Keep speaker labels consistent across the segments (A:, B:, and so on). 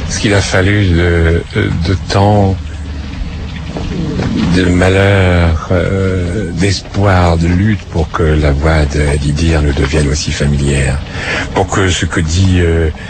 A: ce qu'il a fallu de temps, de malheur, d'espoir, de lutte pour que la voix d'Idir nous devienne aussi familière, pour que ce que dit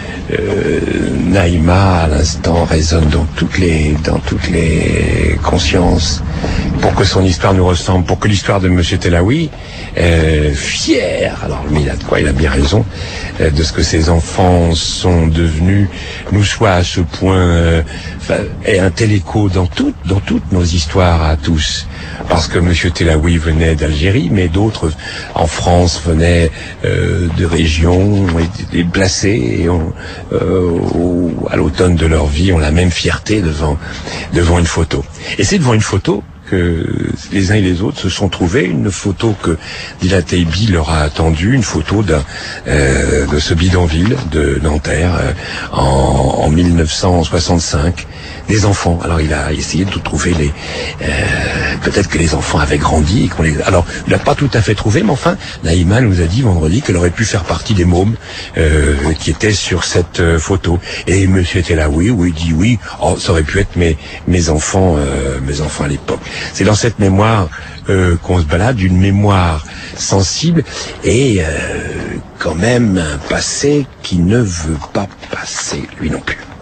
A: Naïma à l'instant résonne dans toutes les consciences, pour que son histoire nous ressemble, pour que l'histoire de Monsieur Telaoui, fier, alors lui il a de quoi, il a bien raison, de ce que ses enfants sont devenus, nous soit à ce point et un tel écho dans toutes nos histoires à tous, parce que Monsieur Telaoui venait d'Algérie, mais d'autres en France venaient de régions et placés, et à l'automne de leur vie ont la même fierté devant une photo. Et c'est devant une photo que les uns et les autres se sont trouvés, une photo que Dila Taibi leur a attendue, une photo de ce bidonville de Nanterre en 1965, des enfants. Alors il a essayé de trouver peut-être que les enfants avaient grandi et alors il n'a pas tout à fait trouvé, mais enfin Naïma nous a dit vendredi qu'elle aurait pu faire partie des mômes qui étaient sur cette photo. Et Monsieur Telaoui, il dit oui, ça aurait pu être mes enfants à l'époque. C'est dans cette mémoire qu'on se balade, une mémoire sensible et quand même un passé qui ne veut pas passer, lui non plus.